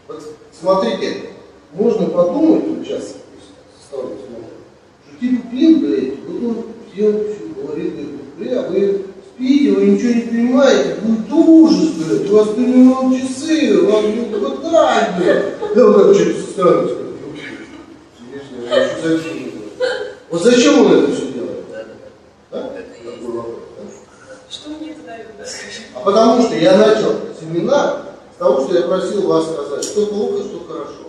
Вот смотрите, можно подумать, вот сейчас составлю смотрю, что типа пьет, блядь, вот он пьет, все говорит, говорит, а вы спите, вы ничего не понимаете, будет ужас, блядь, у вас перевернут часы, у вас будет вот так, блядь. Да вот так что-то со стороны сказать. Вот зачем он это все делает? Да? Такой вопрос, да? Что мне это дает, да, скажи? А потому что я начал семинар с того, что я просил вас сказать, что плохо, что хорошо.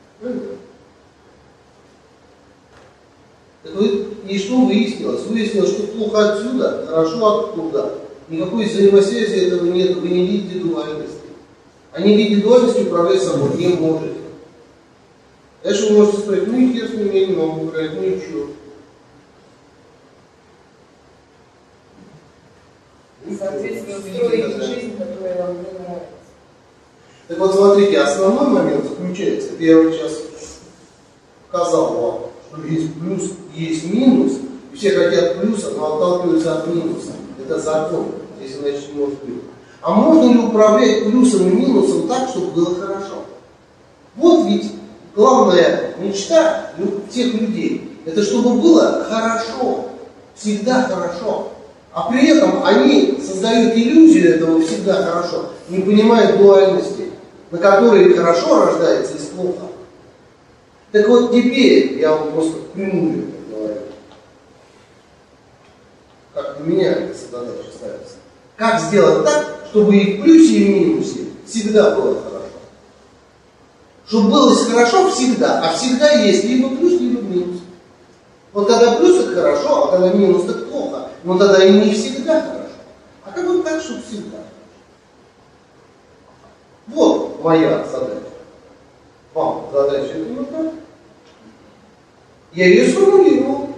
Так вы, и что выяснилось? Выяснилось, что плохо отсюда, хорошо оттуда. Никакой взаимосвязи этого нет, вы не видите дуальности. А не видя дуальности управлять собой не можете. Дальше вы можете сказать, ну и хер с ним, я не могу управлять, ну и чё? Соответственно, строить жизнь, которая вам не нравится. Так вот, смотрите, основной момент заключается, это я вот сейчас показал вам, что есть плюс, есть минус, и все хотят плюса, но отталкиваются от минуса. Это закон, здесь иначе не может быть. А можно ли управлять плюсом и минусом так, чтобы было хорошо? Вот ведь главная мечта всех людей, это чтобы было хорошо, всегда хорошо. А при этом они создают иллюзию этого всегда хорошо, не понимая дуальности, на которой хорошо рождается из плохо. Так вот теперь я вам просто впрямую говорю, как для меня эта задача ставится. Как сделать так, чтобы и в плюсе, и в минусе всегда было хорошо. Чтобы было хорошо всегда, а всегда есть либо плюс, либо минус. Вот когда плюс это хорошо, а когда минус это плохо. Но тогда и не всегда хорошо. А как вот так, чтобы всегда хорошо? Вот моя задача. Вам задача это вот так. Я ее сформулировал.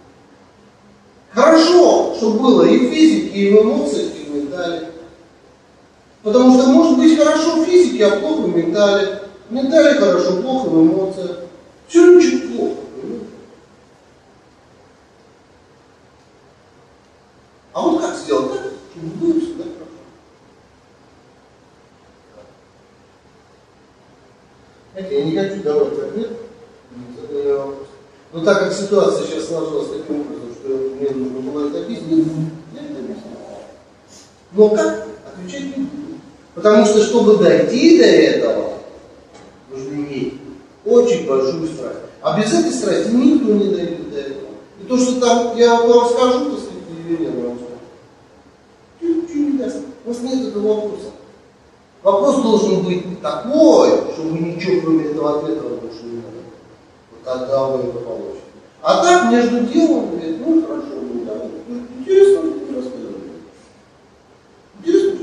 Хорошо, чтобы было и в физике, и в эмоциях, и в ментале. Потому что может быть хорошо в физике, а плохо в ментале. В ментале хорошо, плохо в эмоциях. Все равно чуть плохо. А вот как сделать так, чтобы было всегда хорошо? Знаете, я не хочу давать ответ на такой вопрос. Но так как ситуация сейчас сложилась таким образом, что мне нужно было это объяснить, я это объясню. Но как? Отвечать не буду. Потому что, чтобы дойти до этого, нужно иметь очень большую страсть. А без этой страсти никто не дойдет до этого. И то, что там я вам скажу, так сказать, Елена вам скажу, ничего не даст. У вас нет этого вопроса. Вопрос должен быть такой, чтобы ничего кроме этого ответа больше не надо. Вот тогда вы это получите. А так, между делом, говорит, ну хорошо, ну да, интересно, что ты рассказываешь. Интересно,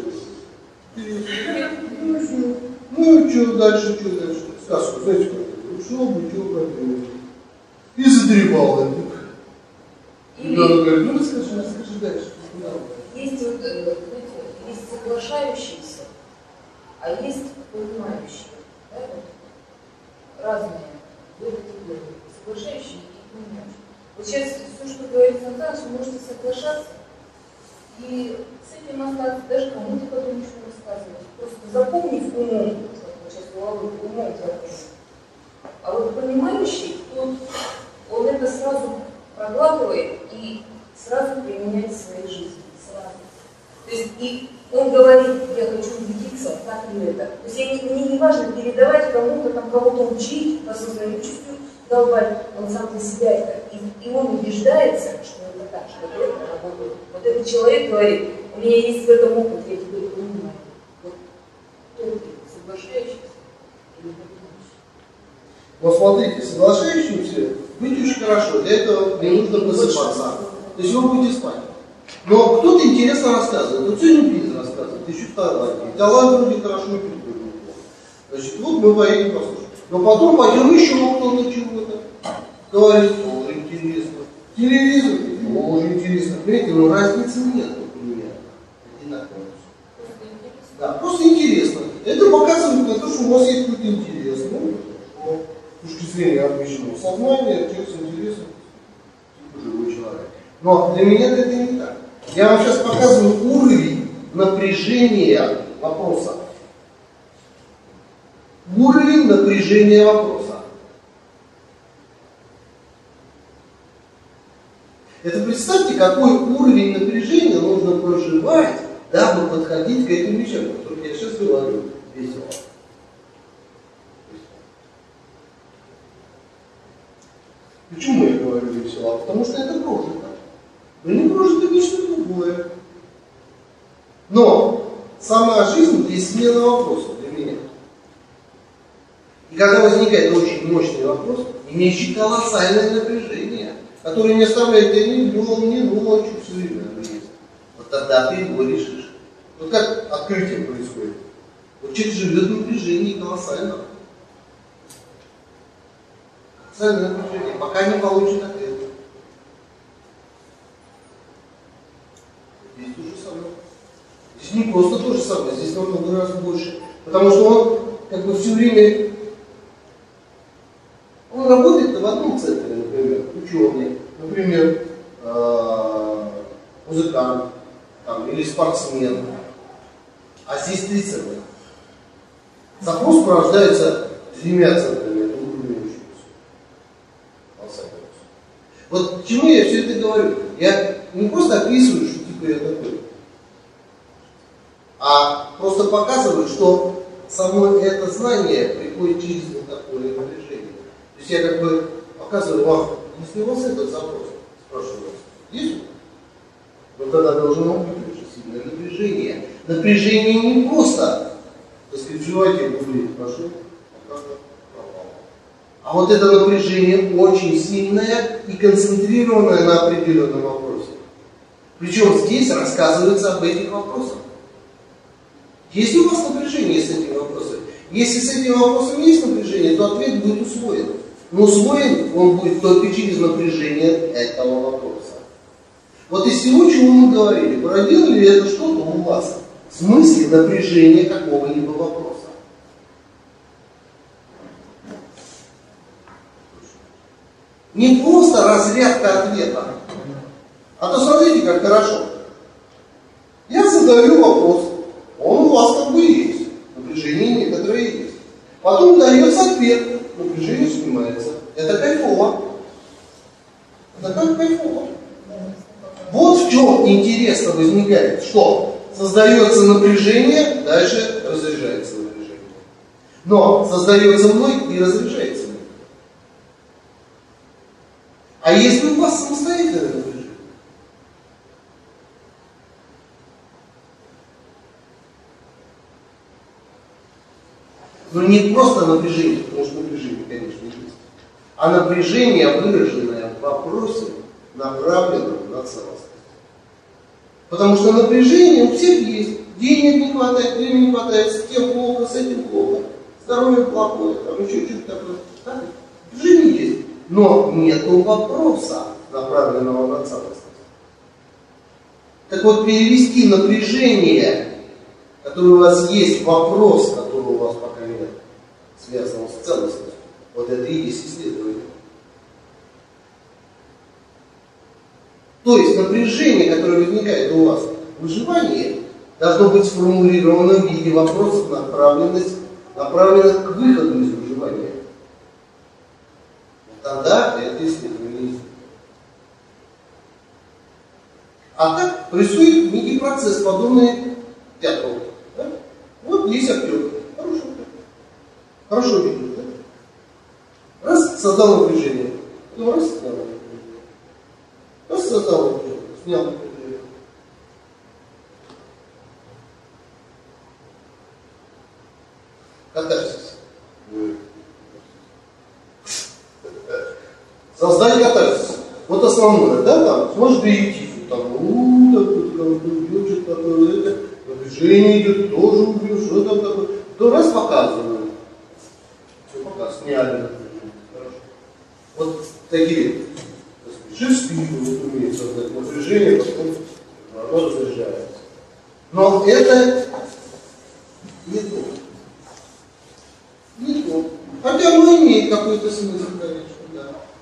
что? Ну и что дальше, что дальше? Сказку, знаете как? Ушел бы, что проблема. И задремал это. И он говорит, ну расскажи дальше. Есть, вот, знаете, есть соглашающиеся, а есть понимающие. Да? Разные люди, соглашающие и понимающие. Вот сейчас все, что говорит Антон, вы можете соглашаться и с этим остаться, даже кому-то потом ничего рассказывать. Просто запомнив умом, вот сейчас головой умом запомнить. А вот понимающий, он это сразу проглатывает и сразу применяет в своей жизни. Сразу. То есть и он говорит, я хочу убедиться, так или это. То есть мне не важно передавать кому-то, там кого-то учить, по своему чувству долбать, он сам для себя это. И он убеждается, что это так, что это работает. Вот этот человек говорит, у меня есть в этом опыт, я теперь понимаю. Вот кто ты, соглашающийся или понимающий? Но смотрите, соглашающимся быть очень хорошо, для этого не нужно просыпаться. То есть вы будете спать. Но кто-то интересно рассказывает. Вот сегодня Петя рассказывает, еще в Таиланде. В Таиланде вроде хорошо, не прикольно. Значит, вот мы поедем послушаем. Но потом пойдем еще кто-то чего-то. Говорит, тоже интересно. Телевизор, тоже интересно. Понимаете, но разницы нет у меня. Одинаково. Да, просто интересно. Это показывает на то, что у вас есть какой-то интерес. Ну, с точки зрения обычного сознания, человек с интересом, типа живой человек. Но для меня это не так. Я вам сейчас показываю уровень напряжения вопроса. уровень напряжения вопроса. Это представьте, какой уровень напряжения нужно проживать, дабы подходить к этим вещам, о которых я сейчас говорю, весело. Почему я говорю весело? Потому что это прожито. Но не прожито нечто другое. Но сама жизнь есть смена вопросов для меня. И когда возникает очень мощный вопрос, имеющий колоссальное напряжение, который не оставляет тебя ни днем, ни ночью, все время есть, вот тогда ты его решишь. Вот как открытие происходит. Вот человек живет в напряжении колоссальном. Колоссальное напряжение, пока не получит ответ. Здесь то же самое. Здесь не просто то же самое, здесь намного раз больше. Потому что он как бы все время, он работает в одном центре, например, ученый, например, музыкант там, или спортсмен. А здесь три центра. Запрос порождается тремя центрами, это уровень ученицы. Вот к чему я все это говорю? Я не просто описываю, что типа я такой, а просто показываю, что само это знание приходит через вот такое напряжение. То есть я как бы показываю вам, если у вас этот запрос, спрашиваю вас, есть? Но тогда должно быть очень сильное напряжение. Напряжение не просто, так сказать, желайте будет прошу, пока пропало. А вот это напряжение очень сильное и концентрированное на определенном вопросе. Причем здесь рассказывается об этих вопросах. Есть ли у вас напряжение с этим вопросом? Если с этим вопросом есть напряжение, то ответ будет усвоен. Но усвоен он будет только через напряжение этого вопроса. Вот из всего, чего мы говорили, породило ли это что-то у вас в смысле напряжения какого-либо вопроса? Не просто разрядка ответа. А то смотрите, как хорошо. Я задаю вопрос. Он у вас как бы есть. Напряжение некоторое есть. Потом дается ответ. Напряжение снимается. Это кайфово. Это как кайфово. Вот в чем интересно возникает. Что? Создается напряжение, дальше разряжается напряжение. Но создается мной и разряжается мной. А если у вас самостоятельное напряжение? Но не просто напряжение, потому что напряжение, конечно, есть, а напряжение, выраженное в вопросе, направленном на целостность. Потому что напряжение у всех есть. Денег не хватает, времени не хватает, с тем плохо, с этим плохо, здоровье плохое, там еще что-то такое. Так? Напряжение есть. Но нету вопроса, направленного на целостность. Так вот, перевести напряжение, которое у вас есть, вопрос, который у вас пока нет, связанного с целостностью, вот это и есть исследование. То есть напряжение, которое возникает у вас в выживании, должно быть сформулировано в виде вопросов, направленных к выходу из выживания. Тогда это исследование есть. А так происходит некий процесс, подобный театру. Да? Вот есть актер. Хороший актер. Хорошо видит, да? Раз, создал напряжение. Потом раз, снял напряжение. Раз, создал напряжение. Снял напряжение. Катарсис. Создать катарсис. Вот основное, да, там, сможешь перейти, там, такое, напряжение идет, тоже убьешь, что там такое. То раз показывают. Все, пока сняли. Хорошо. Вот такие, так сказать, шестые вот умеют создать напряжение, потом оно разряжается. Но это не то. Не то. Хотя оно имеет какой-то смысл, конечно, да.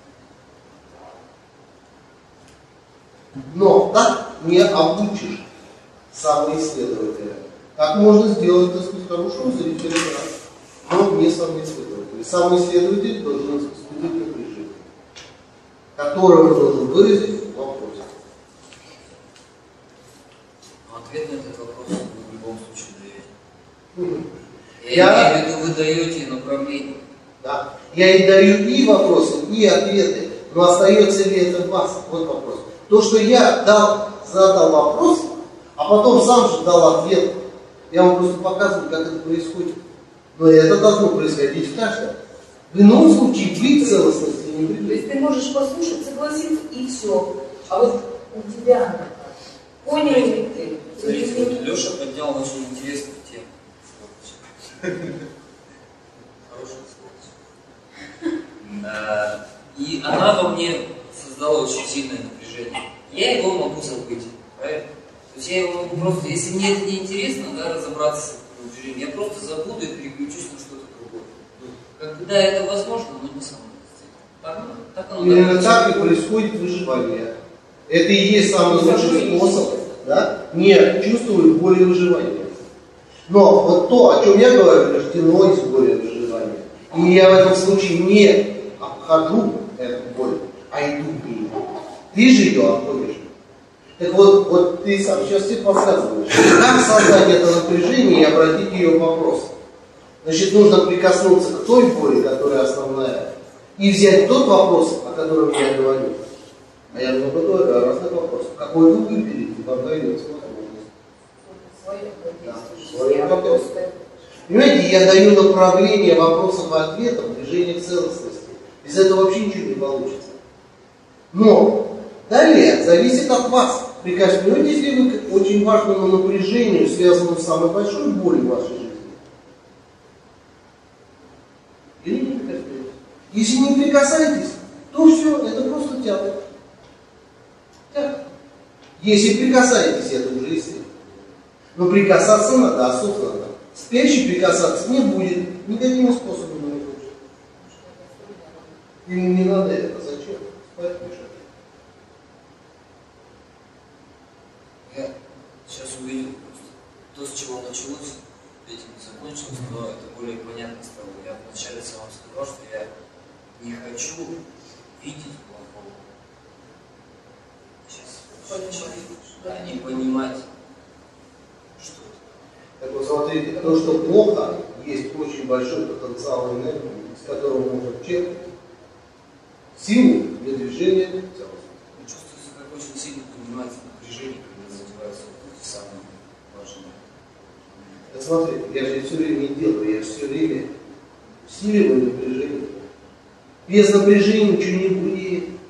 Но так не обучишь самоисследователя. Как можно сделать, так сказать, хорошего зрителя? но не самоисследователь. Самоисследователь должен испытывать напряжение, которое он должен выразить в вопросе. Но ответ на этот вопрос вы в любом случае даете. Я имею в виду, вы даете направление. Да. Я и даю и вопросы, и ответы, но остается ли это в вас? Вот вопрос. То, что я задал вопрос, а потом сам же дал ответ, я вам просто показываю, как это происходит. Но это должно происходить в каждом. В ином случае быть целостности не будет. То есть ты можешь послушать, согласиться и все. А вот у тебя она как? Понял ли ты? Смотрите, вот Леша поднял очень интересную тему. Хорошая сказать. И она во мне создала очень сильное напряжение. Я его могу забыть, правильно? То есть я его могу просто, если мне это не интересно, да, разобраться с этим напряжением, я просто забуду и переключусь на что-то другое. Когда это возможно, но не со мной. Так оно Именно так и происходит выживание. Это и есть самый лучший способ, да, не чувствовать боли выживания. Но вот то, о чем я говорю, рождено из боли выживания. И я в этом случае не обхожу эту боль, а иду к ней. Ты же ее обходишь. Так вот ты сам сейчас себе подсказываешь, как создать это напряжение и обратить ее в вопрос. Значит, нужно прикоснуться к той боли, которая основная, и взять тот вопрос, о котором я говорю. А я много говорю о разных вопросах. Какой вы выберете, вам дается возможность. Понимаете, я даю направление вопросов и ответов, движение к целостности. Без этого вообще ничего не получится. Но далее зависит от вас. Прикоснетесь ли вы к очень важному напряжению, связанному с самой большой болью в вашей жизни? Или не прикоснетесь? Если не прикасаетесь, то все, это просто театр. Театр. Если прикасаетесь, это уже естественно. Но прикасаться надо осознанно. Спящий прикасаться не будет никаким способом не будет. Ему не надо это. Зачем? Спать мешать. Я сейчас увидел просто то, с чего началось, этим закончилось, но это более понятно стало. Я вначале сам сказал, что я не хочу видеть плохого. Сейчас а не понимать, что это. Так вот, смотрите, то, что плохо, есть очень большой потенциал энергии, с которого можно черпать силу для движения целостности. Я чувствую себя как очень сильно поднимается напряжение, когда задеваются эти самые важные. Так смотрите, я же все время не делаю, я же все время усиливаю напряжение. Без напряжения ничего не будет.